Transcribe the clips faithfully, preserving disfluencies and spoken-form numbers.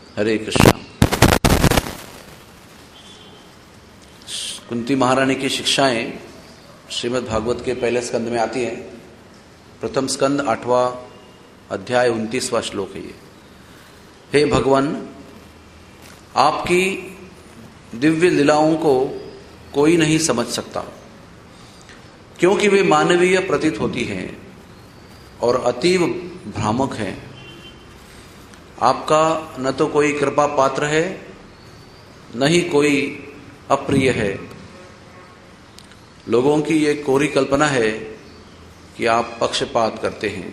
हरे कृष्णा। कुंती महारानी की शिक्षाएं श्रीमद् भागवत के पहले स्कंद में आती हैं। प्रथम स्कंद आठवां अध्याय उनतीसवां श्लोक है ये। हे भगवान, आपकी दिव्य लीलाओं को कोई नहीं समझ सकता, क्योंकि वे मानवीय प्रतीत होती हैं और अतीव भ्रामक हैं। आपका न तो कोई कृपा पात्र है, न ही कोई अप्रिय है। लोगों की ये कोरी कल्पना है कि आप पक्षपात करते हैं।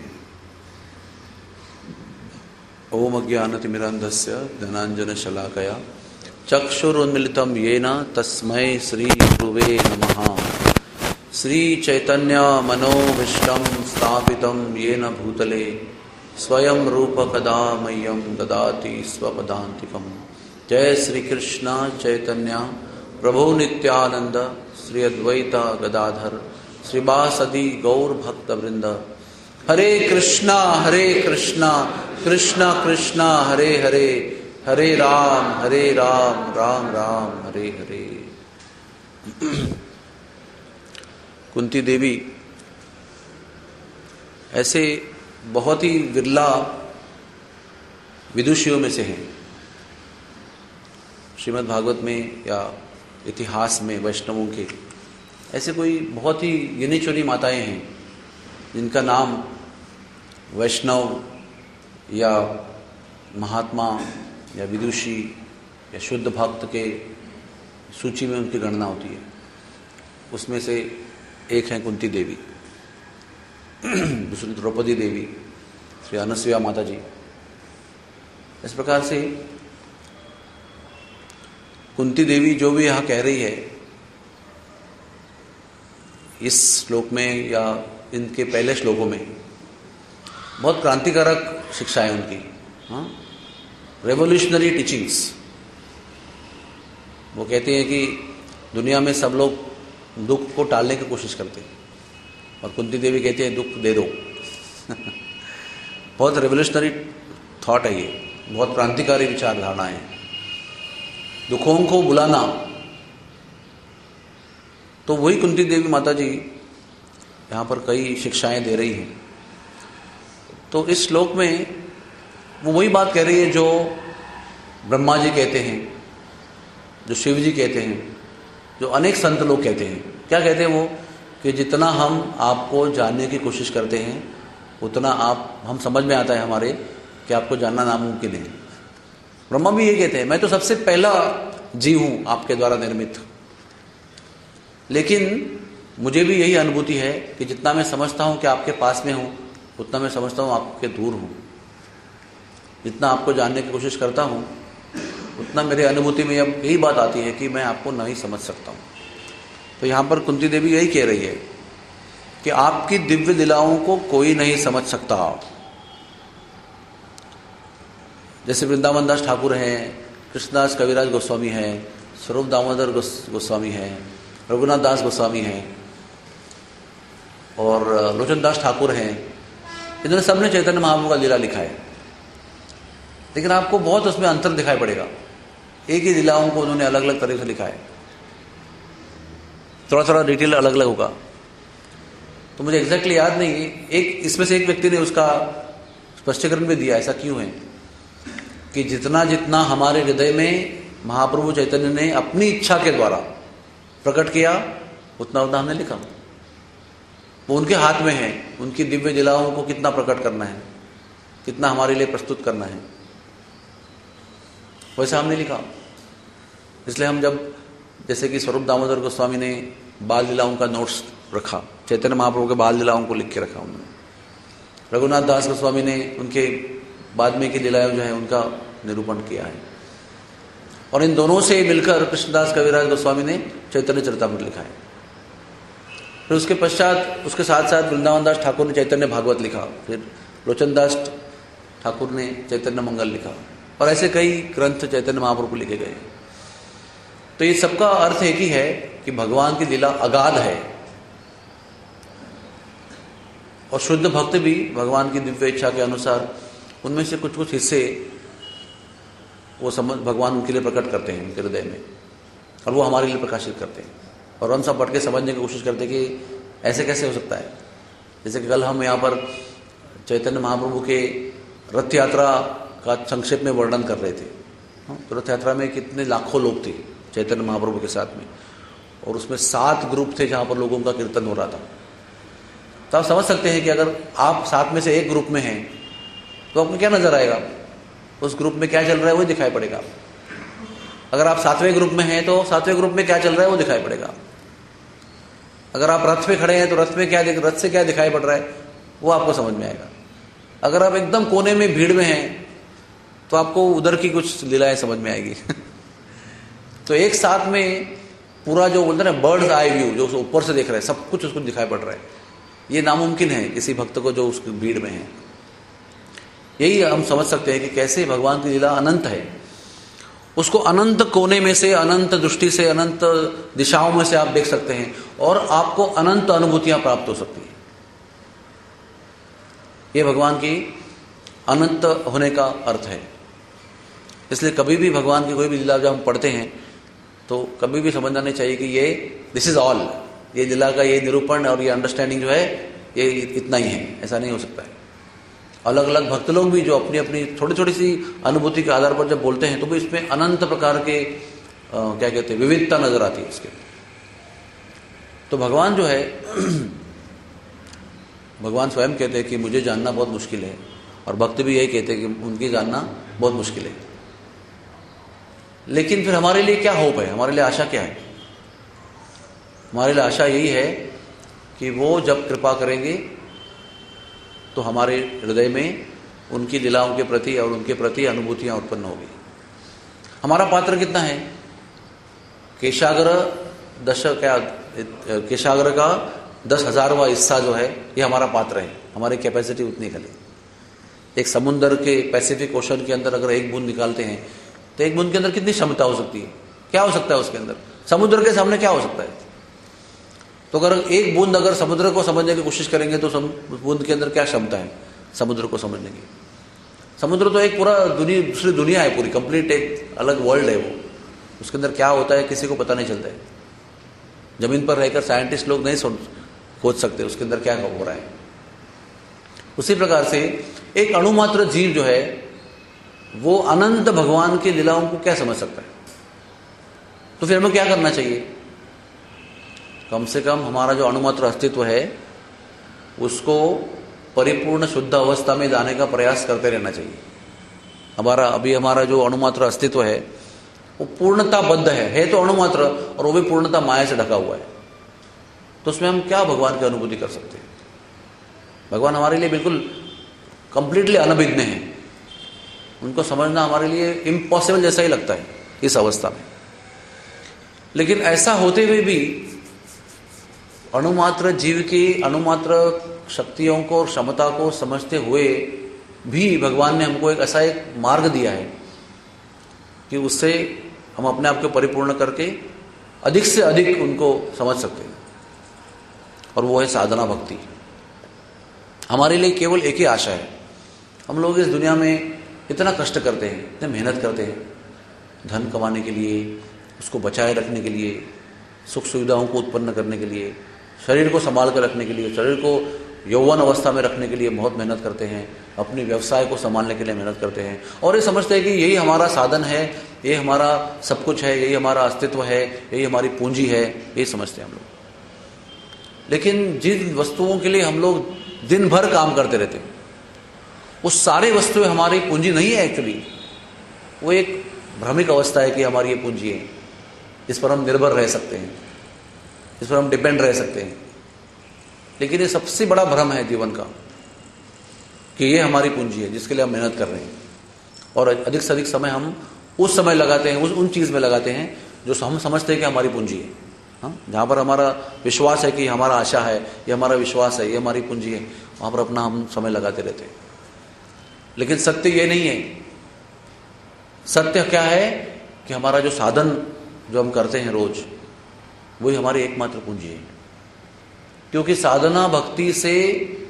ओम अज्ञानतिमिरान्धस्य ज्ञानांजन शलाकया चक्षुरुन्मीलितं येन तस्मै श्री गुरुवे नमः। श्री चैतन्य मनोभीष्टं स्थापितं येन भूतले स्वयं रूप कदा मह्यं ददाति स्वपदान्तिकम्। जय श्री कृष्ण चैतन्य प्रभु नित्यानंद श्री अद्वैत गदाधर श्रीवासदि गौर भक्त वृंद। हरे कृष्णा हरे कृष्णा कृष्णा कृष्णा हरे हरे, हरे राम हरे राम राम राम हरे हरे। कुंती देवी ऐसे बहुत ही विरला विदुषियों में से हैं। श्रीमद् भागवत में या इतिहास में वैष्णवों के ऐसे कोई बहुत ही गिनी चुनी माताएं हैं जिनका नाम वैष्णव या महात्मा या विदुषी या शुद्ध भक्त के सूची में उनकी गणना होती है। उसमें से एक है कुंती देवी, दूसरी द्रौपदी देवी, श्री अनसुया माता जी। इस प्रकार से कुंती देवी जो भी यहाँ कह रही है इस श्लोक में या इनके पहले श्लोकों में, बहुत क्रांतिकारक शिक्षा है उनकी। हाँ, रेवोल्यूशनरी टीचिंग्स। वो कहती हैं कि दुनिया में सब लोग दुख को टालने की कोशिश करते हैं और कुंती देवी कहती है दुख दे दो। बहुत रेवोल्यूशनरी थॉट है ये, बहुत क्रांतिकारी विचारधारणा है। दुखों को बुलाना, तो वही कुंती देवी माता जी यहाँ पर कई शिक्षाएं दे रही हैं। तो इस श्लोक में वो वही बात कह रही है जो ब्रह्मा जी कहते हैं, जो शिव जी कहते हैं, जो अनेक संत लोग कहते हैं। क्या कहते हैं वो? कि जितना हम आपको जानने की कोशिश करते हैं उतना आप हम समझ में आता है हमारे कि आपको जानना नामुमकिन है। ब्रह्मा भी ये कहते हैं, मैं तो सबसे पहला जीव हूं आपके द्वारा निर्मित, लेकिन मुझे भी यही अनुभूति है कि जितना मैं समझता हूं कि आपके पास में हूं उतना मैं समझता हूं आपके दूर हूं। जितना आपको जानने की कोशिश करता हूं उतना मेरे अनुभूति में अब यही बात आती है कि मैं आपको नहीं समझ सकता हूं। तो यहां पर कुंती देवी यही कह रही है कि आपकी दिव्य लीलाओं को कोई नहीं समझ सकता। जैसे वृंदावन दास ठाकुर हैं, कृष्णदास कविराज गोस्वामी हैं, स्वरूप दामोदर गोस्वामी हैं, रघुनाथ दास गोस्वामी हैं और लोचन दास ठाकुर हैं। इन्होंने सबने चैतन्य महाप्रभु का लीला लिखा है, लेकिन आपको बहुत उसमें अंतर दिखाई पड़ेगा। एक ही लीलाओं को उन्होंने अलग अलग तरीके से लिखा है, थोड़ा थोड़ा डिटेल अलग अलग होगा। तो मुझे एग्जैक्टली याद नहीं है। एक इसमें से एक व्यक्ति ने उसका स्पष्टीकरण भी दिया, ऐसा क्यों है कि जितना जितना हमारे हृदय में महाप्रभु चैतन्य ने अपनी इच्छा के द्वारा प्रकट किया उतना उतना हमने लिखा। वो उनके हाथ में है, उनकी दिव्य लीलाओं को कितना प्रकट करना है, कितना हमारे लिए प्रस्तुत करना है, वैसा हमने लिखा। इसलिए हम जब जैसे कि स्वरूप दामोदर गोस्वामी ने बाल लीलाओं का नोट्स रखा, चैतन्य महाप्रभु के बाल लीलाओं को लिख के रखा उन्होंने। रघुनाथ दास गोस्वामी ने उनके बाद में की लीलाएं जो है उनका निरूपण किया है। और इन दोनों से मिलकर कृष्णदास कविराज गोस्वामी ने चैतन्य चरितामृत लिखा है। फिर उसके पश्चात उसके साथ साथ वृंदावन दास ठाकुर ने चैतन्य भागवत लिखा, फिर लोचन दास ठाकुर ने चैतन्य मंगल लिखा, और ऐसे कई ग्रंथ चैतन्य महाप्रभु लिखे गए। तो ये सबका अर्थ एक ही है कि भगवान की लीला अगाध है और शुद्ध भक्त भी भगवान की दिव्य इच्छा के अनुसार उनमें से कुछ कुछ हिस्से वो समझ भगवान उनके लिए प्रकट करते हैं उनके हृदय में, और वो हमारे लिए प्रकाशित करते हैं, और हम सब बैठ के समझने की कोशिश करते हैं कि ऐसे कैसे हो सकता है। जैसे कि कल हम यहाँ पर चैतन्य महाप्रभु के रथ यात्रा का संक्षेप में वर्णन कर रहे थे। तो रथ यात्रा में कितने लाखों लोग थे चैतन्य महाप्रभु के साथ में, और उसमें सात ग्रुप थे जहाँ पर लोगों का कीर्तन हो रहा था। तो आप समझ सकते हैं कि अगर आप सात में से एक ग्रुप में हैं तो आपको क्या नजर आएगा, उस ग्रुप में क्या चल रहा है वो दिखाई पड़ेगा। अगर आप सातवें ग्रुप में हैं तो सातवें ग्रुप में क्या चल रहा है वो दिखाई पड़ेगा। अगर आप रथ पे खड़े हैं तो रथ में क्या रथ से क्या दिखाई पड़ रहा है वो आपको समझ में आएगा। अगर आप एकदम कोने में भीड़ में हैं तो आपको उधर की कुछ लीलाएं समझ में आएगी। तो एक साथ में पूरा जो बोलते हैं ना बर्ड्स आई व्यू, जो ऊपर से देख रहा है सब कुछ उसको दिखाई पड़ रहा है, ये नामुमकिन है किसी भक्त को जो उस भीड़ में है। यही हम समझ सकते हैं कि कैसे भगवान की लीला अनंत है। उसको अनंत कोने में से, अनंत दृष्टि से, अनंत दिशाओं में से आप देख सकते हैं, और आपको अनंत अनुभूतियां प्राप्त हो सकती हैं। यह भगवान की अनंत होने का अर्थ है। इसलिए कभी भी भगवान की कोई भी लीला जब हम पढ़ते हैं तो कभी भी समझना नहीं चाहिए कि ये दिस इज ऑल, ये लीला का ये निरूपण और ये अंडरस्टैंडिंग जो है ये इतना ही है, ऐसा नहीं हो सकता है। अलग अलग भक्त लोग भी जो अपनी अपनी थोड़ी थोड़ी सी अनुभूति के आधार पर जब बोलते हैं तो भी इसमें अनंत प्रकार के आ, क्या कहते हैं विविधता नजर आती है इसके। तो भगवान जो है भगवान स्वयं कहते हैं कि मुझे जानना बहुत मुश्किल है, और भक्त भी यही कहते हैं कि उनकी जानना बहुत मुश्किल है। लेकिन फिर हमारे लिए क्या होप है, हमारे लिए आशा क्या है? हमारे लिए आशा यही है कि वो जब कृपा करेंगे तो हमारे हृदय में उनकी लीलाओं के प्रति और उनके प्रति अनुभूतियां उत्पन्न होगी। हमारा पात्र कितना है? केशाग्र दश क्या केशाग्र का दस हजारवा हिस्सा जो है ये हमारा पात्र है। हमारी कैपेसिटी उतनी खाली। एक समुद्र के पैसिफिक ओशन के अंदर अगर एक बूंद निकालते हैं तो एक बूंद के अंदर कितनी क्षमता हो सकती है? क्या हो सकता है उसके अंदर? समुद्र के सामने क्या हो सकता है? तो अगर एक बूंद अगर समुद्र को समझने की कोशिश करेंगे तो बूंद के अंदर क्या क्षमता है समुद्र को समझने की? समुद्र तो एक पूरा दुनिया दूसरी दुनिया है, पूरी कंप्लीट एक अलग वर्ल्ड है वो। उसके अंदर क्या होता है किसी को पता नहीं चलता है। जमीन पर रहकर साइंटिस्ट लोग नहीं खोज सकते उसके अंदर क्या हो रहा है। उसी प्रकार से एक अणुमात्र जीव जो है वो अनंत भगवान की लीलाओं को क्या समझ सकता है? तो फिर हमें क्या करना चाहिए? कम से कम हमारा जो अणुमात्र अस्तित्व है उसको परिपूर्ण शुद्ध अवस्था में जाने का प्रयास करते रहना चाहिए। हमारा अभी हमारा जो अणुमात्र अस्तित्व है वो पूर्णताबद्ध है है तो अणुमात्र, और वो भी पूर्णता माया से ढका हुआ है। तो उसमें हम क्या भगवान की अनुभूति कर सकते हैं? भगवान हमारे लिए बिल्कुल कंप्लीटली अनभिज्ञ है। उनको समझना हमारे लिए इम्पॉसिबल जैसा ही लगता है इस अवस्था में। लेकिन ऐसा होते हुए भी अणुमात्र जीव की अणुमात्र शक्तियों को और क्षमता को समझते हुए भी भगवान ने हमको एक ऐसा एक मार्ग दिया है कि उससे हम अपने आप को परिपूर्ण करके अधिक से अधिक उनको समझ सकते हैं, और वो है साधना भक्ति। हमारे लिए केवल एक ही आशा है। हम लोग इस दुनिया में इतना कष्ट करते हैं, इतने मेहनत करते हैं धन कमाने के लिए, उसको बचाए रखने के लिए, सुख सुविधाओं को उत्पन्न करने के लिए, शरीर को संभाल कर रखने के लिए, शरीर को यौवन अवस्था में रखने के लिए बहुत मेहनत करते हैं, अपने व्यवसाय को संभालने के लिए मेहनत करते हैं, और ये समझते हैं कि यही हमारा साधन है, ये हमारा सब कुछ है, यही हमारा अस्तित्व है, यही हमारी पूंजी है, ये समझते हैं हम लोग। लेकिन जिन वस्तुओं के लिए हम लोग दिन भर काम करते रहते हैं वो सारी वस्तुएं हमारी पूंजी नहीं है। एक्चुअली वो एक भ्रमिक अवस्था है कि हमारी ये पूंजी है, इस पर हम निर्भर रह सकते हैं, इस पर हम डिपेंड रह सकते हैं। लेकिन ये सबसे बड़ा भ्रम है जीवन का कि ये हमारी पूंजी है जिसके लिए हम मेहनत कर रहे हैं, और अधिक से अधिक समय हम उस समय लगाते हैं, उस उन चीज़ में लगाते हैं जो हम समझते हैं कि हमारी पूंजी है। हाँ, जहाँ पर हमारा विश्वास है कि हमारा आशा है, ये हमारा विश्वास है, ये हमारी पूंजी है, वहाँ पर अपना हम समय लगाते रहते हैं। लेकिन सत्य ये नहीं है। सत्य क्या है कि हमारा जो साधन जो हम करते हैं रोज, वही हमारी एकमात्र पूंजी है। क्योंकि साधना भक्ति से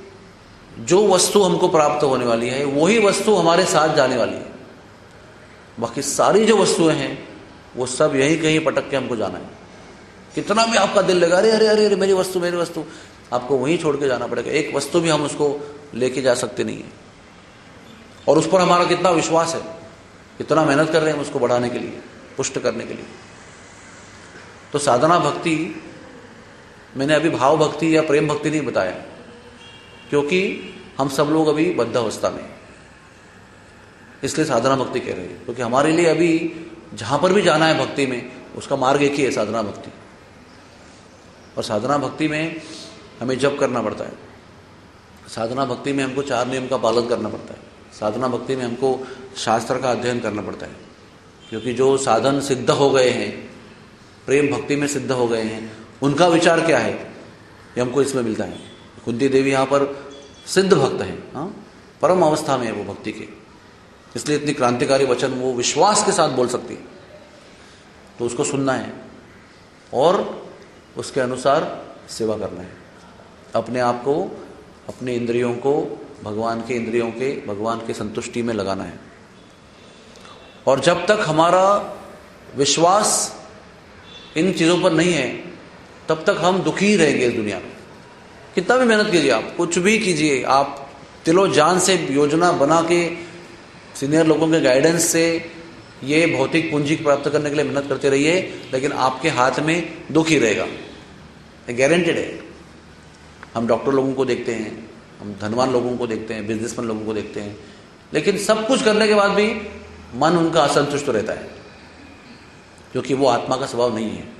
जो वस्तु हमको प्राप्त होने वाली है वही वस्तु हमारे साथ जाने वाली है। बाकी सारी जो वस्तुएं हैं वो सब यही कहीं पटक के हमको जाना है। कितना भी आपका दिल लगा अरे अरे अरे अरे मेरी वस्तु मेरी वस्तु, आपको वहीं छोड़ के जाना पड़ेगा। एक वस्तु भी हम उसको लेके जा सकते नहीं है। और उस पर हमारा कितना विश्वास है, कितना मेहनत कर रहे हैं उसको बढ़ाने के लिए, पुष्ट करने के लिए। तो साधना भक्ति, मैंने अभी भाव भक्ति या प्रेम भक्ति नहीं बताया, क्योंकि हम सब लोग अभी बद्ध अवस्था में, इसलिए साधना भक्ति कह रहे हैं। क्योंकि हमारे लिए अभी जहां पर भी जाना है भक्ति में, उसका मार्ग एक ही है, साधना भक्ति। और साधना भक्ति में हमें जप करना पड़ता है, साधना भक्ति में हमको चार नियम का पालन करना पड़ता है, साधना भक्ति में हमको शास्त्र का अध्ययन करना पड़ता है। क्योंकि जो साधन सिद्ध हो गए हैं, प्रेम भक्ति में सिद्ध हो गए हैं, उनका विचार क्या है ये हमको इसमें मिलता है। कुंती देवी यहाँ पर सिद्ध भक्त है, हाँ, परम अवस्था में है वो भक्ति के, इसलिए इतनी क्रांतिकारी वचन वो विश्वास के साथ बोल सकती है। तो उसको सुनना है और उसके अनुसार सेवा करना है, अपने आप को, अपने इंद्रियों को भगवान के इंद्रियों के भगवान के संतुष्टि में लगाना है। और जब तक हमारा विश्वास इन चीज़ों पर नहीं है, तब तक हम दुखी ही रहेंगे इस दुनिया में। कितना भी मेहनत कीजिए, आप कुछ भी कीजिए, आप दिलो जान से योजना बना के सीनियर लोगों के गाइडेंस से ये भौतिक पूंजी प्राप्त करने के लिए मेहनत करते रहिए, लेकिन आपके हाथ में दुख ही रहेगा, गारंटेड है। हम डॉक्टर लोगों को देखते हैं, हम धनवान लोगों को देखते हैं, बिजनेसमैन लोगों को देखते हैं, लेकिन सब कुछ करने के बाद भी मन उनका असंतुष्ट रहता है, क्योंकि वो आत्मा का स्वभाव नहीं है।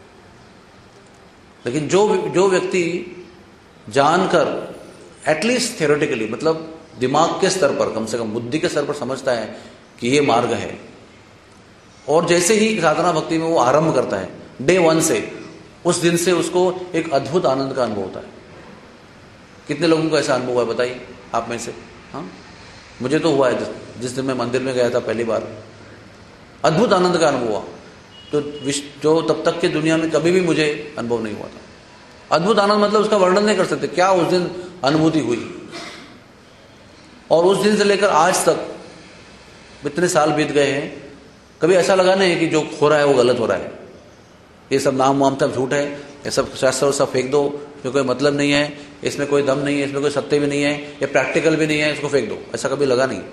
लेकिन जो जो व्यक्ति जानकर एटलीस्ट थ्योरेटिकली, मतलब दिमाग के स्तर पर, कम से कम बुद्धि के स्तर पर समझता है कि ये मार्ग है, और जैसे ही साधना भक्ति में वो आरंभ करता है, डे वन से, उस दिन से उसको एक अद्भुत आनंद का अनुभव होता है। कितने लोगों को ऐसा अनुभव हुआ है बताइए आप में से? हाँ, मुझे तो हुआ है। जिस, जिस दिन मैं मंदिर में गया था पहली बार, अद्भुत आनंद का अनुभव हुआ, तो जो तब तक की दुनिया में कभी भी मुझे अनुभव नहीं हुआ था। अद्भुत आनंद मतलब उसका वर्णन नहीं कर सकते, क्या उस दिन अनुभूति हुई। और उस दिन से लेकर आज तक इतने साल बीत गए हैं, कभी ऐसा लगा नहीं है कि जो हो रहा है वो गलत हो रहा है, ये सब नाम वाम सब झूठ है, ये सब शास्त्र सब फेंक दो, इसमें कोई मतलब नहीं है, इसमें कोई दम नहीं है, इसमें कोई सत्य भी नहीं है, ये प्रैक्टिकल भी नहीं है, इसको फेंक दो, ऐसा कभी लगा नहीं।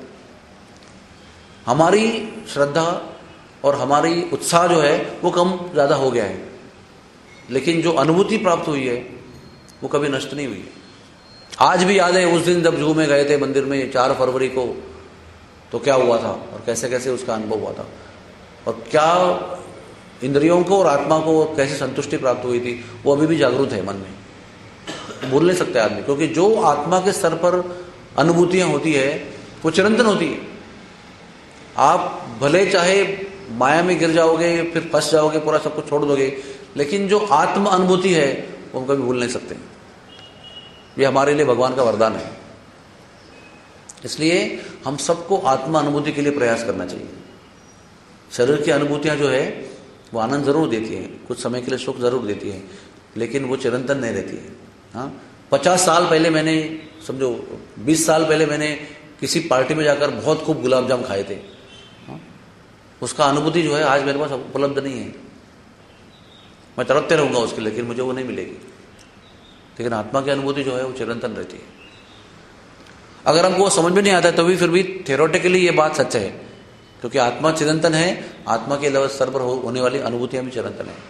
हमारी श्रद्धा और हमारी उत्साह जो है वो कम ज़्यादा हो गया है, लेकिन जो अनुभूति प्राप्त हुई है वो कभी नष्ट नहीं हुई है। आज भी याद है उस दिन जब जू में गए थे मंदिर में चार फरवरी को, तो क्या हुआ था और कैसे कैसे उसका अनुभव हुआ था, और क्या इंद्रियों को और आत्मा को कैसे संतुष्टि प्राप्त हुई थी, वो अभी भी जागरूक है मन में, तो भूल नहीं सकते आदमी। क्योंकि जो आत्मा के स्तर पर अनुभूतियां होती है वो चिरंतन होती है। आप भले चाहे माया में गिर जाओगे, फिर फंस जाओगे, पूरा सब कुछ छोड़ दोगे, लेकिन जो आत्म अनुभूति है वो हम कभी भूल नहीं सकते। ये हमारे लिए भगवान का वरदान है। इसलिए हम सबको आत्मा अनुभूति के लिए प्रयास करना चाहिए। शरीर की अनुभूतियां जो है वो आनंद जरूर देती है, कुछ समय के लिए सुख जरूर देती है, लेकिन वो चिरंतन नहीं रहती है। हाँ, पचास साल पहले मैंने, समझो बीस साल पहले मैंने किसी पार्टी में जाकर बहुत खूब गुलाब जाम खाए थे, हाँ? उसका अनुभूति जो है आज मेरे पास उपलब्ध नहीं है। मैं तड़पते रहूंगा उसके लिए, लेकिन मुझे वो नहीं मिलेगी। लेकिन आत्मा की अनुभूति जो है वो चिरंतन रहती है। अगर हमको वो समझ में नहीं आता है तो भी फिर भी थ्योरेटिकली ये बात सच है, क्योंकि आत्मा चिरंतन है, आत्मा के अलावा स्तर पर होने वाली अनुभूतियां भी चिरंतन है।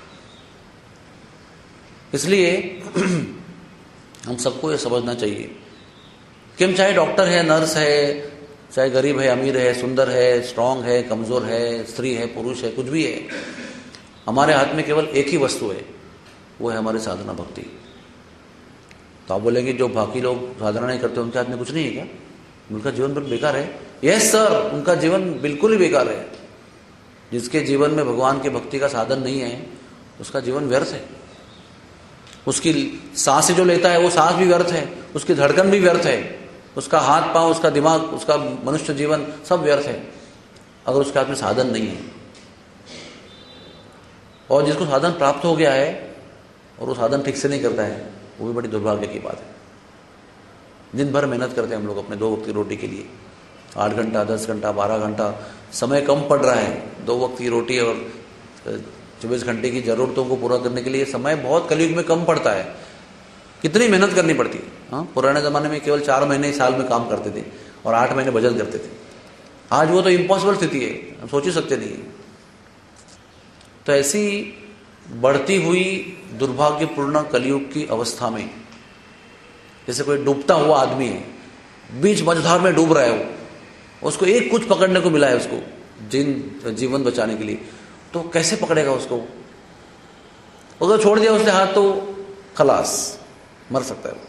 इसलिए हम सबको ये समझना चाहिए कि हम चाहे डॉक्टर है, नर्स है, चाहे गरीब है, अमीर है, सुंदर है, स्ट्रांग है, कमजोर है, स्त्री है, पुरुष है, कुछ भी है, हमारे हाथ में केवल एक ही वस्तु है, वो है हमारी साधना भक्ति। तो आप बोलेंगे जो बाकी लोग साधना नहीं करते उनके हाथ में कुछ नहीं है क्या, उनका जीवन बिल्कुल बेकार है? यस सर, उनका जीवन बिल्कुल ही बेकार है। जिसके जीवन में भगवान की भक्ति का साधन नहीं है उसका जीवन व्यर्थ है। उसकी सांस जो लेता है वो सांस भी व्यर्थ है, उसकी धड़कन भी व्यर्थ है, उसका हाथ पांव, उसका दिमाग, उसका मनुष्य जीवन सब व्यर्थ है, अगर उसके हाथ में साधन नहीं है। और जिसको साधन प्राप्त हो गया है और वो साधन ठीक से नहीं करता है, वो भी बड़ी दुर्भाग्य की बात है। दिन भर मेहनत करते हैं हम लोग अपने दो वक्त की रोटी के लिए, आठ घंटा, दस घंटा, बारह घंटा, समय कम पड़ रहा है। दो वक्त की रोटी और चौबीस घंटे की ज़रूरतों को पूरा करने के लिए समय बहुत कलयुग में कम पड़ता है। कितनी मेहनत करनी पड़ती है। हाँ, पुराने ज़माने में केवल चार महीने साल में काम करते थे और आठ महीने भजन करते थे। आज वो तो इम्पॉसिबल स्थिति है, हम सोच ही सकते नहीं। तो ऐसी बढ़ती हुई दुर्भाग्यपूर्ण कलयुग की अवस्था में, जैसे कोई डूबता हुआ आदमी है, बीच मझधार में डूब रहा है, वो उसको एक कुछ पकड़ने को मिला है उसको जिन जीवन बचाने के लिए, तो कैसे पकड़ेगा उसको? अगर छोड़ दिया उसने हाथ तो खलास, मर सकता है।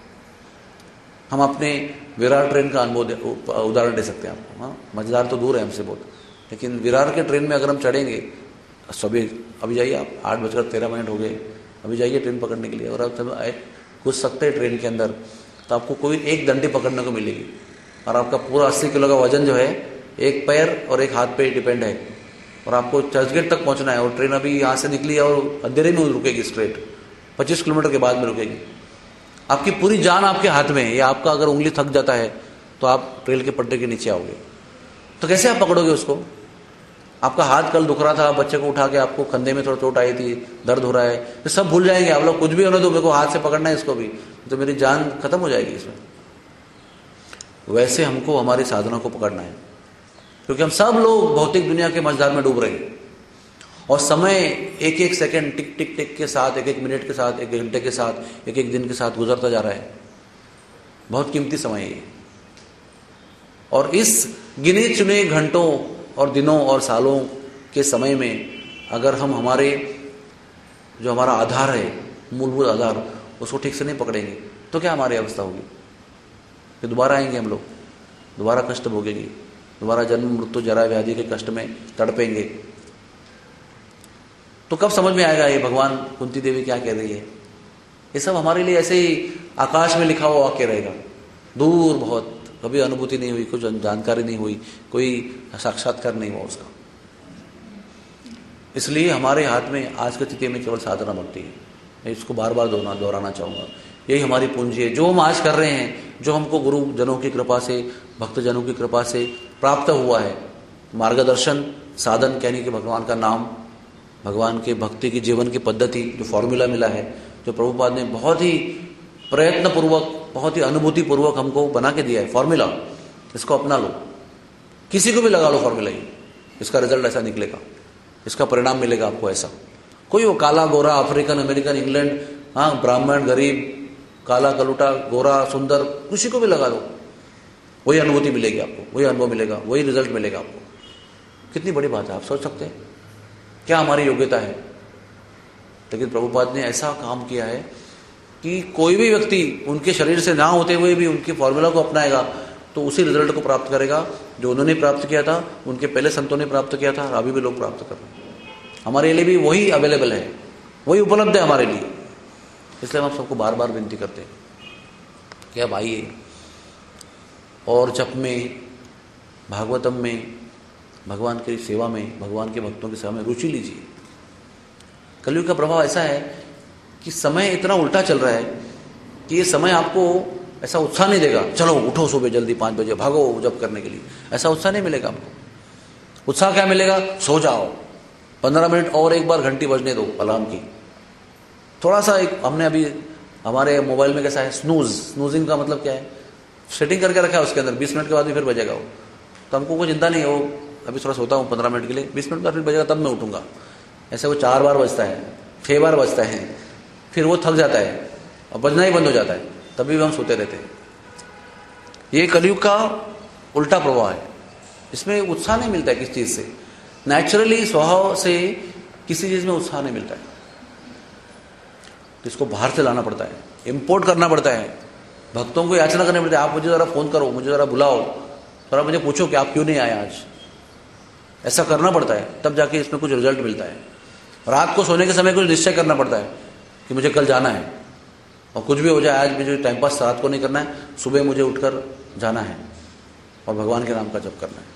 हम अपने विरार ट्रेन का अनुभव उदाहरण दे सकते हैं आपको। हाँ, मझधार तो दूर है हमसे बहुत, लेकिन विरार के ट्रेन में अगर हम चढ़ेंगे, सभी अभी जाइए आप, आठ बजकर तेरह मिनट हो गए, अभी जाइए ट्रेन पकड़ने के लिए, और आप घुस सकते हैं ट्रेन के अंदर, तो आपको कोई एक डंडी पकड़ने को मिलेगी और आपका पूरा अस्सी किलो का वजन जो है एक पैर और एक हाथ पे डिपेंड है, और आपको चर्चगेट तक पहुंचना है। और ट्रेन अभी यहाँ से निकली और अंधेरे में रुकेगी, स्ट्रेट पच्चीस किलोमीटर के बाद में रुकेगी। आपकी पूरी जान आपके हाथ में है, या आपका अगर उंगली थक जाता है तो आप रेल के पट्टे के नीचे आओगे। तो कैसे आप पकड़ोगे उसको? आपका हाथ कल दुख रहा था, बच्चे को उठा के आपको कंधे में थोड़ा चोट आई थी, दर्द हो रहा है, तो सब भूल जाएंगे आप लोग। कुछ भी होने दो, मेरे को हाथ से पकड़ना है इसको भी, तो मेरी जान खत्म हो जाएगी इसमें। वैसे हमको हमारी साधना को पकड़ना है, क्योंकि हम सब लोग भौतिक दुनिया के मझधार में डूब रहे हैं, और समय एक एक सेकंड टिक टिक टिक के साथ, एक एक मिनट के साथ, एक घंटे के साथ, एक एक दिन के साथ गुजरता जा रहा है। बहुत कीमती समय है। और इस गिने चुने घंटों और दिनों और सालों के समय में अगर हम हमारे जो हमारा आधार है, मूलभूत आधार, उसको ठीक से नहीं पकड़ेंगे तो क्या हमारी अवस्था होगी? फिर दोबारा आएंगे हम लोग, दोबारा कष्ट भोगेंगे, दोबारा जन्म मृत्यु जरा व्याधि के कष्ट में तड़पेंगे। तो कब समझ में आएगा ये भगवान कुंती देवी क्या कह रही है? ये सब हमारे लिए ऐसे ही आकाश में लिखा हुआ वाक्य रहेगा, दूर बहुत, कभी अनुभूति नहीं हुई, कुछ जानकारी नहीं हुई, कोई साक्षात्कार नहीं हुआ उसका। इसलिए हमारे हाथ में आज की स्थिति में केवल साधना भक्ति है। मैं इसको बार बार दोहराना दोहराना चाहूँगा। यही हमारी पूंजी है, जो हम आज कर रहे हैं, जो हमको गुरु जनों की कृपा से, भक्तजनों की कृपा से प्राप्त हुआ है। मार्गदर्शन, साधन कहने के भगवान का नाम, भगवान के भक्ति की जीवन की पद्धति, जो फॉर्मूला मिला है, जो प्रभुपाद ने बहुत ही प्रयत्न पूर्वक, बहुत ही अनुभूति पूर्वक हमको बना के दिया है फॉर्मूला। इसको अपना लो, किसी को भी लगा लो फॉर्मूला ही, इसका रिजल्ट ऐसा निकलेगा, इसका परिणाम मिलेगा आपको ऐसा। कोई वो काला गोरा, अफ्रीकन, अमेरिकन, इंग्लैंड, हाँ, ब्राह्मण, गरीब, काला कलूटा, गोरा, सुंदर, किसी को भी लगा दो, वही अनुभूति मिलेगी आपको, वही अनुभव मिलेगा, वही रिजल्ट मिलेगा आपको। कितनी बड़ी बात है, आप सोच सकते हैं क्या हमारी योग्यता है? लेकिन प्रभुपाद ने ऐसा काम किया है कि कोई भी व्यक्ति उनके शरीर से ना होते हुए भी उनके फॉर्मूला को अपनाएगा तो उसी रिजल्ट को प्राप्त करेगा जो उन्होंने प्राप्त किया था, उनके पहले संतों ने प्राप्त किया था, और अभी भी लोग प्राप्त कर रहे हैं। हमारे लिए भी वही अवेलेबल है, वही उपलब्ध है हमारे लिए। इसलिए हम सबको बार बार विनती करते हैं कि अब आइए और जप में, भागवतम में, भगवान की सेवा में, भगवान के भक्तों की सेवा में रुचि लीजिए। कलयुग का प्रभाव ऐसा है कि समय इतना उल्टा चल रहा है कि ये समय आपको ऐसा उत्साह नहीं देगा, चलो उठो सुबह जल्दी पाँच बजे भागो जप करने के लिए, ऐसा उत्साह नहीं मिलेगा आपको। उत्साह क्या मिलेगा? सो जाओ, पंद्रह मिनट और एक बार घंटी बजने दो अलार्म की, थोड़ा सा एक, हमने अभी हमारे मोबाइल में कैसा है स्नूज, स्नूजिंग का मतलब क्या है? सेटिंग करके रखा है उसके अंदर, बीस मिनट के बाद भी फिर बजेगा वो, तो हमको कोई चिंता नहीं है, वो अभी थोड़ा सोता हूँ पंद्रह मिनट के लिए, बीस मिनट बाद फिर बजेगा तब मैं उठूंगा। ऐसे वो चार बार बजता है, छः बार बजता है, फिर वो थक जाता है और बजना ही बंद हो जाता है, तभी भी हम सोते रहते हैं। ये कलयुग का उल्टा प्रभाव है, इसमें उत्साह नहीं मिलता है किसी चीज़ से, नेचुरली स्वभाव से किसी चीज़ में उत्साह नहीं मिलता है, तो इसको बाहर से लाना पड़ता है, इम्पोर्ट करना पड़ता है, भक्तों को याचना करनी पड़ती है, आप मुझे ज़रा फ़ोन करो, मुझे ज़रा बुलाओ, ज़रा मुझे पूछो कि आप क्यों नहीं आए आज, ऐसा करना पड़ता है, तब जाके इसमें कुछ रिजल्ट मिलता है। रात को सोने के समय कुछ निश्चय करना पड़ता है कि मुझे कल जाना है, और कुछ भी हो जाए आज मुझे टाइम पास रात को नहीं करना है, सुबह मुझे उठकर जाना है और भगवान के नाम का जप करना है।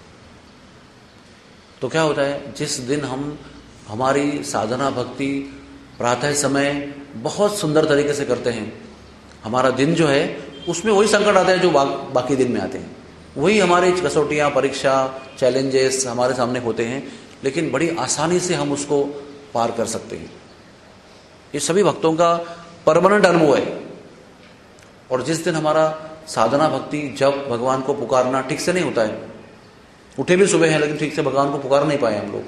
तो क्या होता है, जिस दिन हम हमारी साधना भक्ति प्रातः समय बहुत सुंदर तरीके से करते हैं, हमारा दिन जो है उसमें वही संकट आते हैं जो बा, बाकी दिन में आते हैं, वही हमारी कसौटियाँ, परीक्षा, चैलेंजेस हमारे सामने होते हैं, लेकिन बड़ी आसानी से हम उसको पार कर सकते हैं। ये सभी भक्तों का परमानेंट अनुभव है। और जिस दिन हमारा साधना, भक्ति, जब भगवान को पुकारना ठीक से नहीं होता है, उठे भी सुबह हैं लेकिन ठीक से भगवान को पुकार नहीं पाए हम लोग,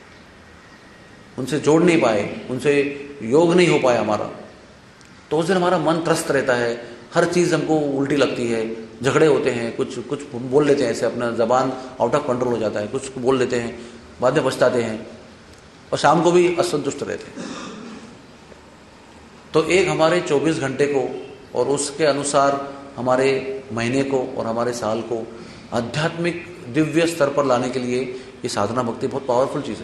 उनसे जोड़ नहीं पाए, उनसे योग नहीं हो पाया हमारा, तो उस दिन हमारा मन त्रस्त रहता है, हर चीज़ हमको उल्टी लगती है, झगड़े होते हैं, कुछ कुछ बोल लेते हैं, ऐसे अपना जबान आउट ऑफ कंट्रोल हो जाता है, कुछ बोल लेते हैं, बाद में पछताते हैं और शाम को भी असंतुष्ट रहते हैं। तो एक हमारे चौबीस घंटे को और उसके अनुसार हमारे महीने को और हमारे साल को आध्यात्मिक दिव्य स्तर पर लाने के लिए ये साधना भक्ति बहुत पावरफुल चीज़ है।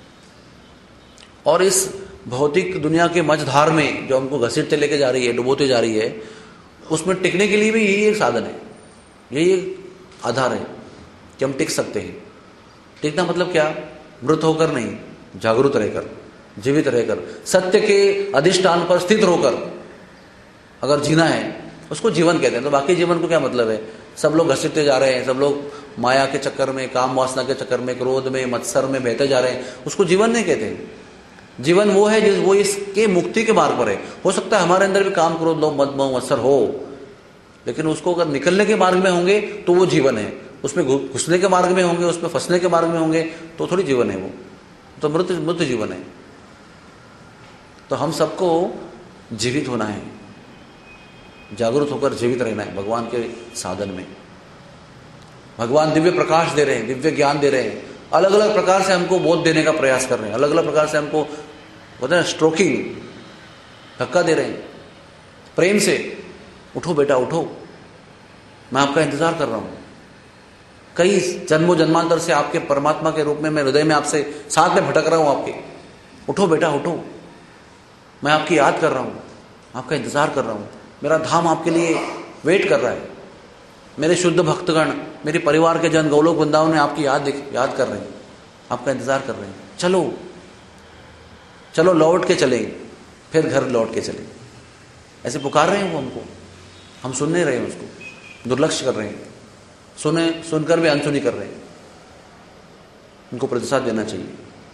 और इस भौतिक दुनिया के मझधार में जो हमको घसीटते लेके जा रही है, डुबोते जा रही है, उसमें टिकने के लिए भी यही एक साधन है, यही एक आधार है कि हम टिक सकते हैं। टिकना मतलब क्या? मृत होकर नहीं, जागरूक रहकर, जीवित रहकर, सत्य के अधिष्ठान पर स्थित होकर अगर जीना है, उसको जीवन कहते हैं। तो बाकी जीवन को क्या मतलब है? सब लोग घसीटते जा रहे हैं, सब लोग माया के चक्कर में, काम वासना के चक्कर में, क्रोध में, मत्सर में बहते जा रहे हैं, उसको जीवन नहीं कहते। जीवन वो है जिस वो इसके मुक्ति के मार्ग पर है। हो सकता है हमारे अंदर भी काम, क्रोध, लोभ, मद, मोह, मत्सर हो, लेकिन उसको अगर निकलने के मार्ग में होंगे तो वो जीवन है। उसमें घुसने के मार्ग में होंगे, उसमें फंसने के मार्ग में होंगे तो थोड़ी जीवन है, वो तो मृत मृत जीवन है। तो हम सबको जीवित होना है, जागरूक होकर जीवित रहना है भगवान के साधन में। भगवान दिव्य प्रकाश दे रहे हैं, दिव्य ज्ञान दे रहे हैं, अलग अलग प्रकार से हमको बोध देने का प्रयास कर रहे हैं, अलग अलग प्रकार से हमको बोलते हैं स्ट्रोकिंग, धक्का दे रहे हैं प्रेम से। उठो बेटा उठो, मैं आपका इंतजार कर रहा हूं, कई जन्मों जन्मांतर से आपके परमात्मा के रूप में मैं हृदय में आपसे साथ में भटक रहा हूं आपके। उठो बेटा उठो, मैं आपकी याद कर रहा हूं, आपका इंतजार कर रहा हूं, मेरा धाम आपके लिए वेट कर रहा है। मेरे शुद्ध भक्तगण, मेरे परिवार के जन, गौलोक वृंदावन ने आपकी याद याद कर रहे हैं, आपका इंतजार कर रहे हैं। चलो चलो लौट के चले, फिर घर लौट के चले। ऐसे पुकार रहे हैं वो हमको, हम सुन नहीं रहे हैं, उसको दुर्लक्ष्य कर रहे हैं, सुने सुनकर भी अनसुनी कर रहे हैं। उनको प्रतिसाद देना चाहिए।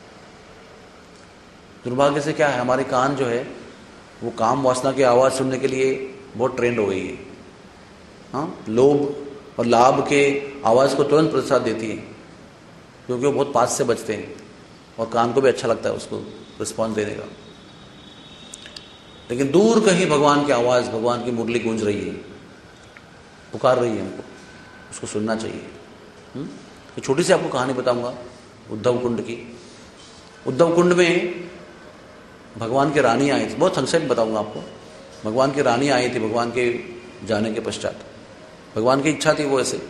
दुर्भाग्य से क्या है, हमारी कान जो है वो काम वासना की आवाज़ सुनने के लिए बहुत ट्रेंड हो गई है। हाँ, लोभ और लाभ के आवाज़ को तुरंत प्रतिसाद देती है, क्योंकि वो बहुत पास से बचते हैं और कान को भी अच्छा लगता है उसको रिस्पॉन्स देने का। लेकिन दूर कहीं भगवान की आवाज़, भगवान की मुरली गूंज रही है, पुकार रही है हमको, उसको सुनना चाहिए। तो छोटी सी आपको कहानी बताऊंगा उद्धव कुंड की। उद्धव कुंड में भगवान की रानी आई थी, बहुत संक्षेप बताऊंगा आपको। भगवान की रानी आई थी भगवान के जाने के पश्चात, भगवान की इच्छा थी वो ऐसे,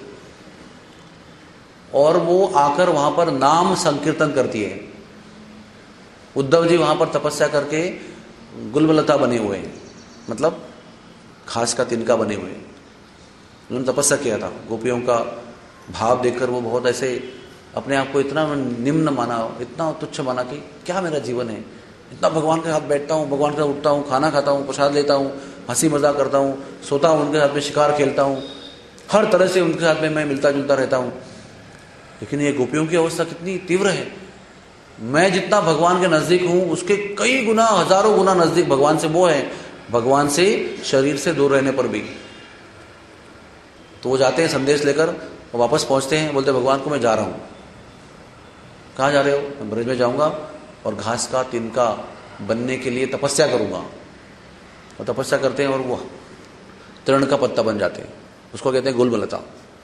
और वो आकर वहां पर नाम संकीर्तन करती है। उद्धव जी वहां पर तपस्या करके गुलबलता बने हुए हैं, मतलब घास का तिनका बने हुए हैं। उन्होंने तपस्या किया था। गोपियों का भाव देखकर वो बहुत ऐसे अपने आप को इतना निम्न माना, इतना तुच्छ माना कि क्या मेरा जीवन है, इतना भगवान के साथ बैठता हूँ, भगवान के साथ उठता हूँ, खाना खाता हूँ, प्रसाद लेता हूँ, हंसी मजाक करता हूँ, सोता हूँ उनके साथ में, शिकार खेलता हूँ, हर तरह से उनके साथ में मैं मिलता जुलता रहता हूँ। लेकिन ये गोपियों की अवस्था कितनी तीव्र है। मैं जितना भगवान के नज़दीक हूँ उसके कई गुना, हजारों गुना नज़दीक भगवान से वो है, भगवान से शरीर से दूर रहने पर भी। तो वो जाते हैं संदेश लेकर और वापस पहुँचते हैं, बोलते भगवान को मैं जा रहा हूँ। कहाँ जा रहे हो? मैं ब्रज में जाऊँगा और घास का तिनका बनने के लिए तपस्या करूँगा। और तपस्या करते हैं और वो तृण का पत्ता बन जाते हैं, उसको कहते हैं गुलबलता।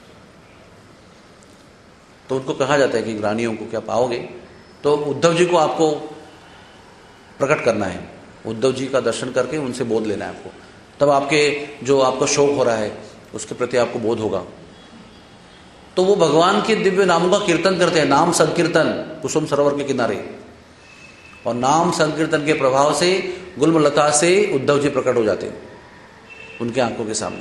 तो उनको कहा जाता है कि रानियों को क्या पाओगे तो उद्धव जी को आपको प्रकट करना है, उद्धव जी का दर्शन करके उनसे बोध लेना है आपको, तब आपके जो आपको शौक हो रहा है उसके प्रति आपको बोध होगा। तो वो भगवान के दिव्य नामों का कीर्तन करते हैं, नाम संकीर्तन, कुसुम सरोवर के किनारे। और नाम संकीर्तन के प्रभाव से गुलमलता से उद्धव जी प्रकट हो जाते हैं उनके आंखों के सामने।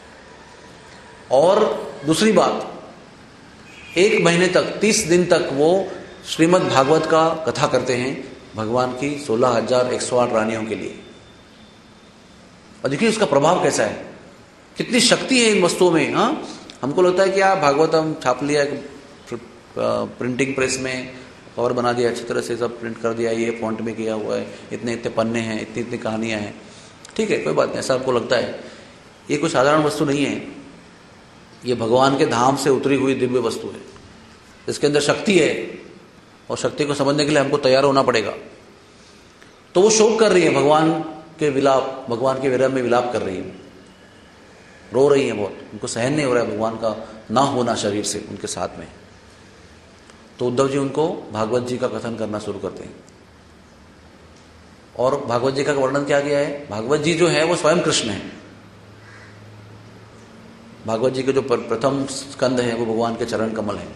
और दूसरी बात, एक महीने तक, तीस दिन तक वो श्रीमद् भागवत का कथा करते हैं भगवान की सोलह हजार एक सौ आठ रानियों के लिए। और देखिए उसका प्रभाव कैसा है, कितनी शक्ति है इन वस्तुओं में। हाँ, हमको लगता है कि आप भागवतम छाप लिया, प्रिंटिंग प्रेस में कवर बना दिया, अच्छी तरह से सब प्रिंट कर दिया, ये फॉन्ट में किया हुआ है, इतने इतने पन्ने हैं, इतनी इतनी कहानियाँ हैं, ठीक है, कोई बात नहीं, ऐसा आपको लगता है। ये कोई साधारण वस्तु नहीं है, ये भगवान के धाम से उतरी हुई दिव्य वस्तु है, इसके अंदर शक्ति है, और शक्ति को समझने के लिए हमको तैयार होना पड़ेगा। तो वो शोक कर रही है, भगवान के विलाप, भगवान के विरह में विलाप कर रही है, रो रही है बहुत, उनको सहन नहीं हो रहा है भगवान का ना होना शरीर से उनके साथ में। तो उद्धव जी उनको भागवत जी का कथन करना शुरू करते हैं, और भागवत जी का वर्णन क्या किया है? भागवत जी जो है वो स्वयं कृष्ण है। भागवत जी के जो प्रथम स्कंद है वो भगवान के चरण कमल है,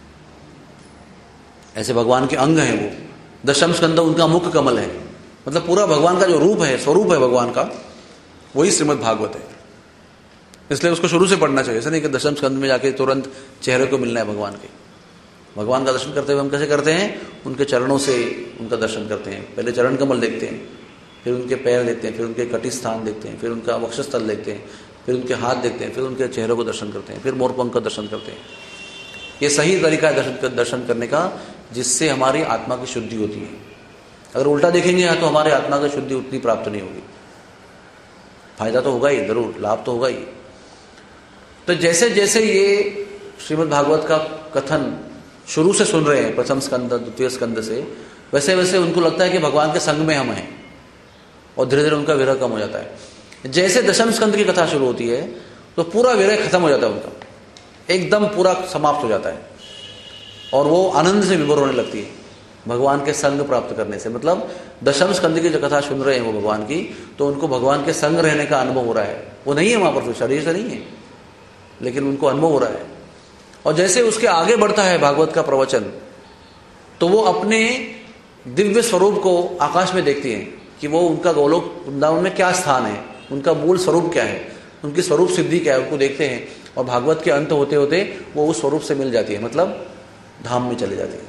ऐसे भगवान के अंग हैं वो। दशम स्कंद उनका मुख कमल है, मतलब पूरा भगवान का जो रूप है, स्वरूप है भगवान का, वही श्रीमद् भागवत है। इसलिए उसको शुरू से पढ़ना चाहिए, ऐसा नहीं कि दशम स्कंद में जाके तुरंत चेहरे को मिलना है भगवान के। भगवान का दर्शन करते हुए हम कैसे करते हैं? उनके चरणों से उनका दर्शन करते हैं। पहले चरण कमल देखते हैं, फिर उनके पैर देखते हैं, फिर उनके कटी स्थान देखते हैं, फिर उनका वक्षस्थल देखते हैं, फिर उनके हाथ देखते हैं, फिर उनके चेहरे को दर्शन करते हैं, फिर मोरपंख का दर्शन करते हैं। ये सही तरीका है दर्शन दर्शन करने का, जिससे हमारी आत्मा की शुद्धि होती है। अगर उल्टा देखेंगे तो हमारे आत्मा की शुद्धि उतनी प्राप्त नहीं होगी। फायदा तो होगा ही, जरूर लाभ तो होगा ही। तो जैसे जैसे ये श्रीमद् भागवत का कथन शुरू से सुन रहे हैं, प्रथम स्कंद द्वितीय स्कंद से, वैसे वैसे उनको लगता है कि भगवान के संग में हम हैं, और धीरे धीरे उनका विरह कम हो जाता है। जैसे दशम स्कंद की कथा शुरू होती है तो पूरा विरह खत्म हो जाता है उनका, एकदम पूरा समाप्त हो जाता है, और वो आनंद से विभोर होने लगती है भगवान के संग प्राप्त करने से। मतलब दशम स्कंद की जो कथा सुन रहे हैं वो भगवान की, तो उनको भगवान के संग रहने का अनुभव हो रहा है। वो नहीं है वहां पर, शरीर से नहीं है, लेकिन उनको अनुभव हो रहा है। और जैसे उसके आगे बढ़ता है भागवत का प्रवचन, तो वो अपने दिव्य स्वरूप को आकाश में देखती हैं कि वो उनका गोलोक वृंदावन में क्या स्थान है, उनका मूल स्वरूप क्या है, उनकी स्वरूप सिद्धि क्या है, उनको देखते हैं। और भागवत के अंत होते होते वो उस स्वरूप से मिल जाती है, मतलब धाम में चले जाती है।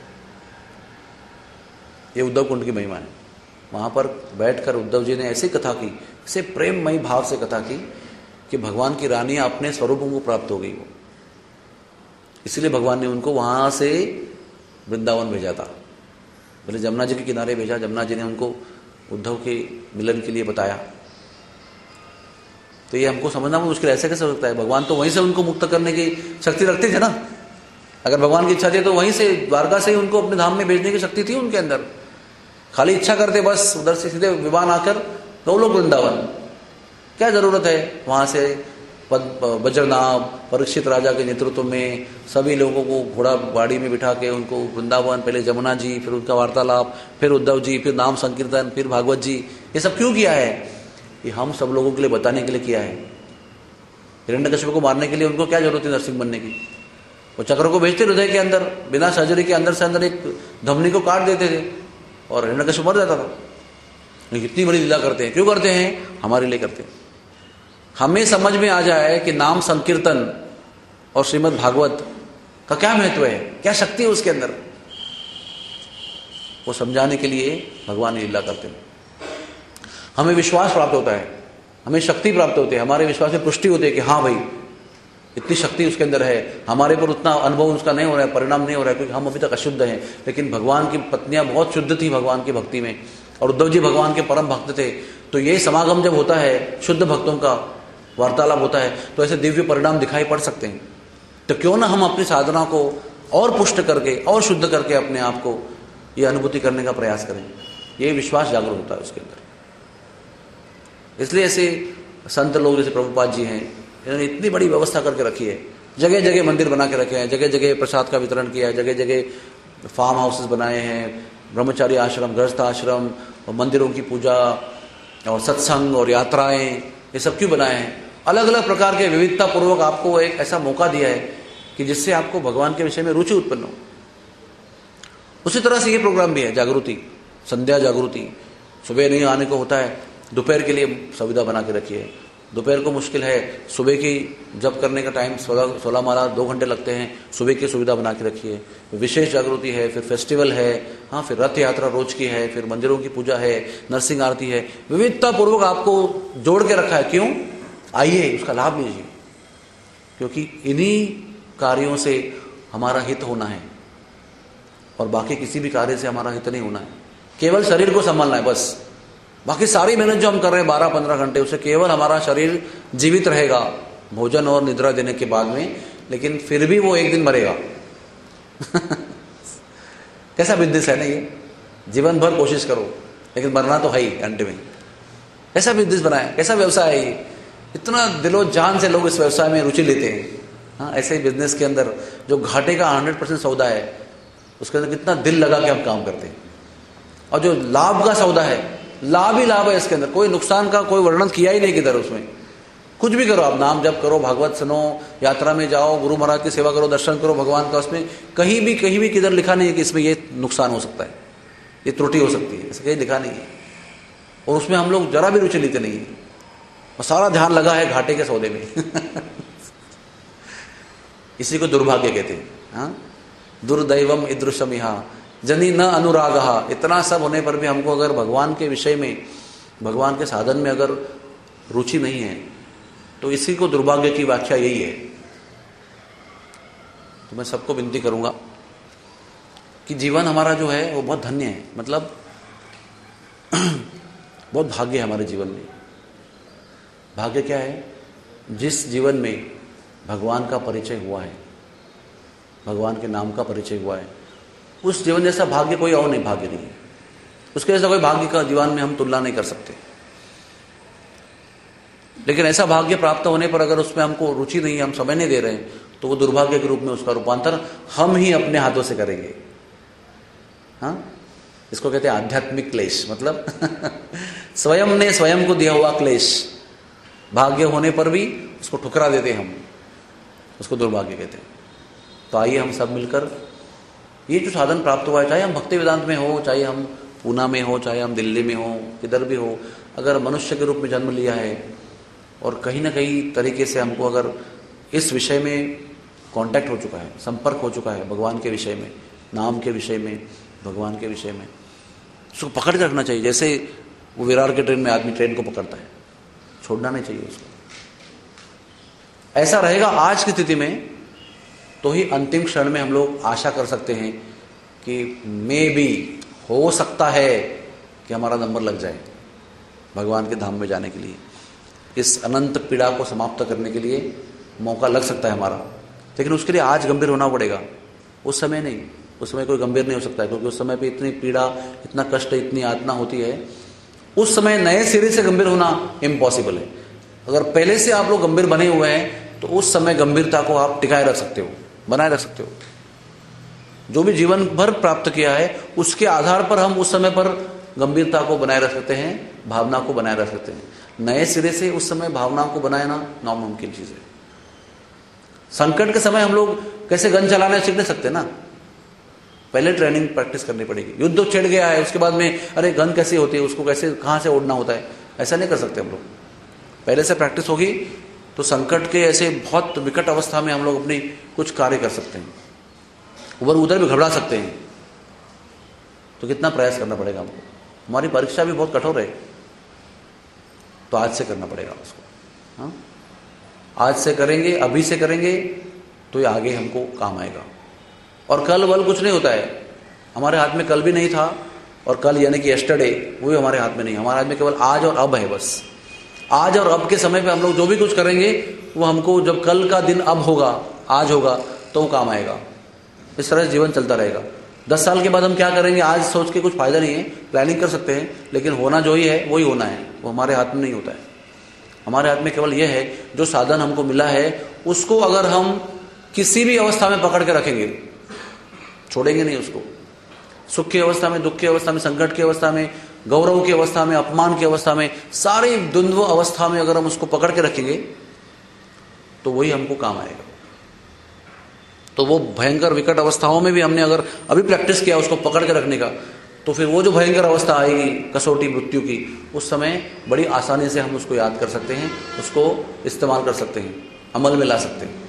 ये उद्धव कुंड की महिमा है। वहां पर बैठकर उद्धव जी ने ऐसी कथा की, ऐसे प्रेममयी भाव से कथा की कि भगवान की रानियां अपने स्वरूपों को प्राप्त हो गई वो। इसलिए भगवान ने उनको वहां से वृंदावन भेजा था। पहले जमुना जी के किनारे भेजा, जमुना जी ने उनको उद्धव के मिलन के लिए बताया। तो ये हमको समझना बहुत मुश्किल, ऐसे कैसे हो सकता है? भगवान तो वहीं से उनको मुक्त करने की शक्ति रखते थे ना। अगर भगवान की इच्छा थी तो वहीं से, द्वारका से ही उनको अपने धाम में भेजने की शक्ति थी उनके अंदर। खाली इच्छा करते बस, उधर से सीधे विमान आकर गोलोक वृंदावन। क्या जरूरत है वहां से वज्रनाभ परीक्षित राजा के नेतृत्व में सभी लोगों को घोड़ा गाड़ी में बिठा के उनको वृंदावन, पहले जमुना जी, फिर उनका वार्तालाप, फिर उद्धव जी, फिर नाम संकीर्तन, फिर भागवत जी, ये सब क्यों किया है? ये हम सब लोगों के लिए बताने के लिए किया है। हिरण्यकश्यप को मारने के लिए उनको क्या जरूरत है नरसिंह बनने की? वो चक्र को भेजते हृदय के अंदर, बिना सर्जरी के अंदर से अंदर एक धमनी को काट देते थे और हिरण्यकश्यप मर जाता था। इतनी बड़ी लीला करते हैं, क्यों करते हैं? हमारे लिए करते हैं। हमें समझ में आ जाए कि नाम संकीर्तन और श्रीमद् भागवत का क्या महत्व है, क्या शक्ति है उसके अंदर, वो समझाने के लिए भगवान लीला करते हैं। हमें विश्वास प्राप्त होता है, हमें शक्ति प्राप्त होती है, हमारे विश्वास में पुष्टि होती है कि हाँ भाई इतनी शक्ति उसके अंदर है। हमारे पर उतना अनुभव उसका नहीं हो रहा है, परिणाम नहीं हो रहा है, क्योंकि हम अभी तक अशुद्ध हैं। लेकिन भगवान की पत्नियां बहुत शुद्ध थी भगवान की भक्ति में, और उद्धव जी भगवान के परम भक्त थे। तो ये समागम जब होता है, शुद्ध भक्तों का वार्तालाप होता है, तो ऐसे दिव्य परिणाम दिखाई पड़ सकते हैं। तो क्यों ना हम अपनी साधना को और पुष्ट करके और शुद्ध करके अपने आप को ये अनुभूति करने का प्रयास करें। ये विश्वास जागरूक होता है उसके अंदर। इसलिए ऐसे संत लोग जैसे प्रभुपाद जी हैं, इन्होंने इतनी बड़ी व्यवस्था करके रखी है। जगह जगह मंदिर बना के रखे हैं, जगह जगह प्रसाद का वितरण किया है, जगह जगह फार्म हाउसेस बनाए हैं, ब्रह्मचारी आश्रम, गृहस्थ आश्रम, और मंदिरों की पूजा और सत्संग और यात्राएं, ये सब क्यों बनाए हैं? अलग अलग प्रकार के विविधता पूर्वक आपको एक ऐसा मौका दिया है कि जिससे आपको भगवान के विषय में रुचि उत्पन्न हो। उसी तरह से ये प्रोग्राम भी है, जागृति, संध्या जागृति। सुबह नहीं आने को होता है, दोपहर के लिए सुविधा बना के रखी है। दोपहर को मुश्किल है, सुबह की जप करने का टाइम सोलह सोलह माला दो घंटे लगते हैं, सुबह की सुविधा बना के रखी है। विशेष जागृति है, फिर फेस्टिवल है, हाँ फिर रथ यात्रा रोज की है, फिर मंदिरों की पूजा है, नरसिंह आरती है। विविधता पूर्वक आपको जोड़ के रखा है। क्यों? आइए उसका लाभ लीजिए। क्योंकि इन्हीं कार्यों से हमारा हित होना है और बाकी किसी भी कार्य से हमारा हित नहीं होना है। केवल शरीर को संभालना है बस। बाकी सारी मेहनत जो हम कर रहे हैं बारह पंद्रह घंटे, उससे केवल हमारा शरीर जीवित रहेगा भोजन और निद्रा देने के बाद में, लेकिन फिर भी वो एक दिन मरेगा। कैसा बिजनेस है ना ये, जीवन भर कोशिश करो लेकिन मरना तो है ही अंत में। कैसा बिजनेस बनाया, कैसा व्यवसाय है ये, इतना दिलो जान से लोग इस व्यवसाय में रुचि लेते हैं। हाँ, ऐसे ही बिजनेस के अंदर जो घाटे का हंड्रेड परसेंट सौदा है उसके अंदर कितना दिल लगा के हम काम करते हैं, और जो लाभ का सौदा है लाभ ही लाभ है, इसके अंदर कोई नुकसान का कोई वर्णन किया ही नहीं किधर। उसमें कुछ भी करो, आप नाम जप करो, भागवत सुनो, यात्रा में जाओ, गुरु महाराज की सेवा करो, दर्शन करो भगवान का, उसमें कहीं भी कहीं भी किधर लिखा नहीं है कि इसमें ये नुकसान हो सकता है, ये त्रुटि हो सकती है, ऐसा कहीं लिखा नहीं है। और उसमें हम लोग जरा भी रुचि लेते नहीं है, और सारा ध्यान लगा है घाटे के सौदे में। इसी को दुर्भाग्य कहते हैं। हाँ, दुर्दैवम ईदृशम यहाँ जनी न अनुराग। इतना सब होने पर भी हमको अगर भगवान के विषय में, भगवान के साधन में अगर रुचि नहीं है, तो इसी को दुर्भाग्य की व्याख्या यही है। तो मैं सबको विनती करूंगा कि जीवन हमारा जो है वो बहुत धन्य है, मतलब बहुत भाग्य है हमारे जीवन में। भाग्य क्या है? जिस जीवन में भगवान का परिचय हुआ है, भगवान के नाम का परिचय हुआ है, उस जीवन जैसा भाग्य कोई और नहीं, भाग्य नहीं है उसके जैसा कोई भाग्य का जीवन में हम तुलना नहीं कर सकते। लेकिन ऐसा भाग्य प्राप्त होने पर अगर उसमें हमको रुचि नहीं है, हम समय नहीं दे रहे हैं, तो वो दुर्भाग्य के रूप में उसका रूपांतर हम ही अपने हाथों से करेंगे। हाँ, इसको कहते हैं आध्यात्मिक क्लेश, मतलब स्वयं ने स्वयं को दिया हुआ क्लेश। भाग्य होने पर भी उसको ठुकरा देते हम, उसको दुर्भाग्य कहते हैं। तो आइए हम सब मिलकर ये जो साधन प्राप्त हुआ है, चाहे हम भक्ति वेदांत में हो, चाहे हम पूना में हो, चाहे हम दिल्ली में हो, किधर भी हो, अगर मनुष्य के रूप में जन्म लिया है और कहीं ना कहीं तरीके से हमको अगर इस विषय में कांटेक्ट हो चुका है, संपर्क हो चुका है भगवान के विषय में, नाम के विषय में, भगवान के विषय में, उसको पकड़ के रखना चाहिए। जैसे वो विरार के ट्रेन में आदमी ट्रेन को पकड़ता है, छोड़ना नहीं चाहिए उसको। ऐसा रहेगा आज की स्थिति में, तो ही अंतिम क्षण में हम लोग आशा कर सकते हैं कि मे भी हो सकता है कि हमारा नंबर लग जाए भगवान के धाम में जाने के लिए। इस अनंत पीड़ा को समाप्त करने के लिए मौका लग सकता है हमारा, लेकिन उसके लिए आज गंभीर होना पड़ेगा, उस समय नहीं। उस समय कोई गंभीर नहीं हो सकता है, क्योंकि उस समय पे इतनी पीड़ा, इतना कष्ट, इतनी यातना होती है। उस समय नए सिरे से गंभीर होना इम्पॉसिबल है। अगर पहले से आप लोग गंभीर बने हुए हैं तो उस समय गंभीरता को आप टिकाए रख सकते हो, बनाए रख सकते हो। जो भी जीवन भर प्राप्त किया है उसके आधार पर हम उस समय पर गंभीरता को बनाए रख सकते हैं, भावना को बनाए रख सकते हैं। नए सिरे से उस समय भावनाओं को बनाना नामुमकिन चीज है। संकट के समय हम लोग कैसे गन चलाना सीख नहीं सकते ना, पहले ट्रेनिंग प्रैक्टिस करनी पड़ेगी। युद्ध छिड़ गया है, उसके बाद में अरे गन कैसे होती है, उसको कैसे कहां से ओढ़ना होता है, ऐसा नहीं कर सकते हम लोग। पहले से प्रैक्टिस होगी तो संकट के ऐसे बहुत विकट अवस्था में हम लोग अपनी कुछ कार्य कर सकते हैं, उधर उधर भी घबरा सकते हैं। तो कितना प्रयास करना पड़ेगा हमको। हमारी परीक्षा भी बहुत कठोर है, तो आज से करना पड़ेगा उसको। हाँ, आज से करेंगे, अभी से करेंगे तो ये आगे हमको काम आएगा। और कल वल कुछ नहीं होता है, हमारे हाथ में कल भी नहीं था, और कल यानी कि यस्टरडे वो भी हमारे हाथ में नहीं। हमारे हाथ में केवल आज और अब है बस। आज और अब के समय पे हम लोग जो भी कुछ करेंगे वो हमको जब कल का दिन अब होगा, आज होगा, तो वो काम आएगा। इस तरह से जीवन चलता रहेगा। दस साल के बाद हम क्या करेंगे आज सोच के कुछ फायदा नहीं है। प्लानिंग कर सकते हैं, लेकिन होना जो ही है वही होना है, वो हमारे हाथ में नहीं होता है। हमारे हाथ में केवल यह है जो साधन हमको मिला है उसको अगर हम किसी भी अवस्था में पकड़ के रखेंगे, छोड़ेंगे नहीं उसको, सुख की अवस्था में, दुख की अवस्था में, संकट की अवस्था में, गौरव की अवस्था में, अपमान की अवस्था में, सारी द्वंद्व अवस्था में अगर हम उसको पकड़ के रखेंगे तो वही हमको काम आएगा। तो वो भयंकर विकट अवस्थाओं में भी हमने अगर अभी प्रैक्टिस किया उसको पकड़ के रखने का, तो फिर वो जो भयंकर अवस्था आएगी कसौटी मृत्यु की, उस समय बड़ी आसानी से हम उसको याद कर सकते हैं, उसको इस्तेमाल कर सकते हैं, अमल में ला सकते हैं,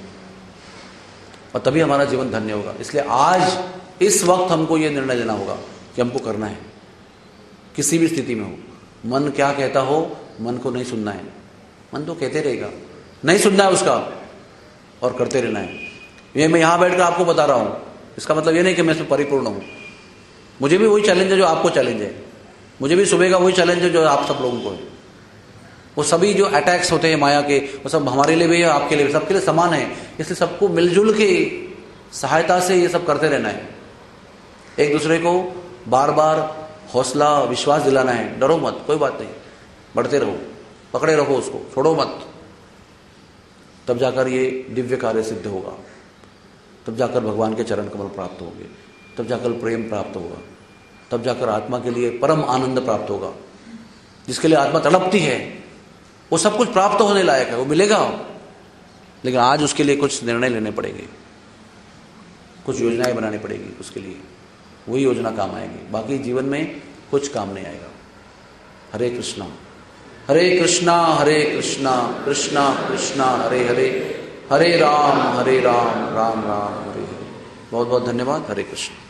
और तभी हमारा जीवन धन्य होगा। इसलिए आज इस वक्त हमको ये निर्णय लेना होगा कि हमको करना है, किसी भी स्थिति में हो। मन क्या कहता हो, मन को नहीं सुनना है। मन तो कहते रहेगा, नहीं सुनना है उसका। और करते रहना है। ये मैं यहाँ बैठकर आपको बता रहा हूँ, इसका मतलब ये नहीं कि मैं इसमें परिपूर्ण हूँ। मुझे भी वही चैलेंज है जो आपको चैलेंज है, मुझे भी सुबह का वही चैलेंज है जो आप सब लोगों को है। वो सभी जो अटैक्स होते हैं माया के, वो सब हमारे लिए भी है, आपके लिए भी, सबके लिए समान है। इसलिए सबको मिलजुल के सहायता से ये सब करते रहना है। एक दूसरे को बार बार हौसला विश्वास दिलाना है, डरो मत, कोई बात नहीं, बढ़ते रहो, पकड़े रहो उसको, छोड़ो मत। तब जाकर ये दिव्य कार्य सिद्ध होगा, तब जाकर भगवान के चरण कमल प्राप्त होंगे, तब जाकर प्रेम प्राप्त होगा, तब जाकर आत्मा के लिए परम आनंद प्राप्त होगा। जिसके लिए आत्मा तड़पती है वो सब कुछ प्राप्त होने लायक है, वो मिलेगा। लेकिन आज उसके लिए कुछ निर्णय लेने पड़ेंगे, कुछ योजनाएं बनानी पड़ेगी उसके लिए, वही योजना काम आएगी, बाकी जीवन में कुछ काम नहीं आएगा। हरे कृष्णा हरे कृष्णा हरे कृष्णा कृष्णा कृष्णा हरे हरे, हरे राम हरे राम राम राम हरे हरे। बहुत बहुत धन्यवाद। हरे कृष्ण।